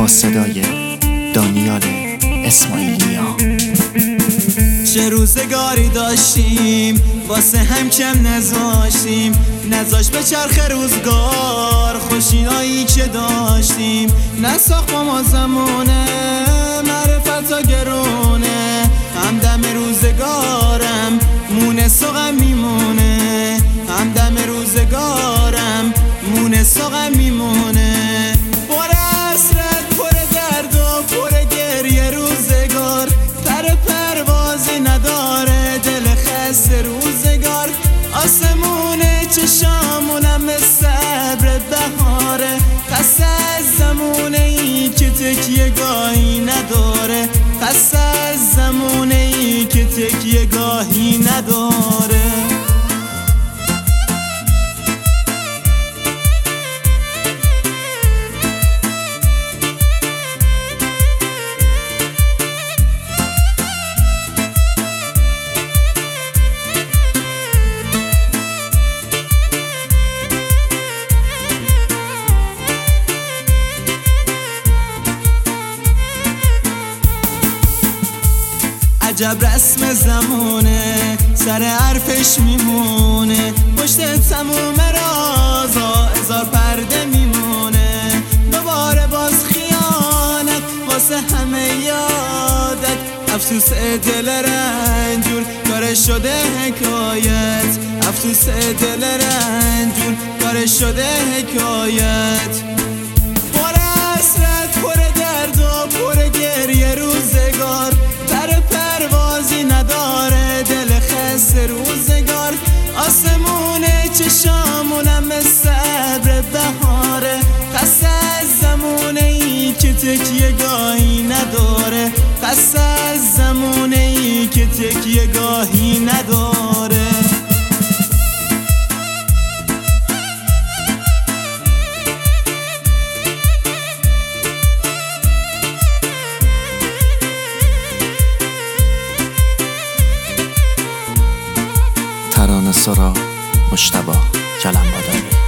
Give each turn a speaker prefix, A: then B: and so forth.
A: با صدای دانیال اسماعیلیا.
B: چه روزگاری داشتیم واسه هم کم نذاشت به چرخ روزگار خوشینایی که داشتیم. نساخت با ما زمونه معرفتا گرونه، همدم روزگارم مونه ساقم میمونه، همدم روزگارم مونه ساقم میمونه. پر حسرت پر درد و پر گریه روزگار، پروازی نداره دل خسته روزگار. آسمونه چشامونم صبر بهاره، خسته از زمونه ای که تکیه گاهی نداره، خسته از زمونه ای که تکیه گاهی نداره. عجب رسم زمونه سر حرفش میمونه، پشت تموم رازا هزار پرده میمونه. دوباره باز خیانت واسه همه یادت، افسوس دل رنجور کار شده حکایت، افسوس دل رنجور کار شده حکایت. پر حسرت پر درد و پر گریه روزگار، پروازی نداره دل خسته روزگار. آسمونه چشامونم صبر بهاره، خسته از زمونه ای که تکیه گاهی نداره، خسته از زمونه ای که تکیه گاهی نداره.
A: ترانه سرا مجتبی کلم‌بادانی.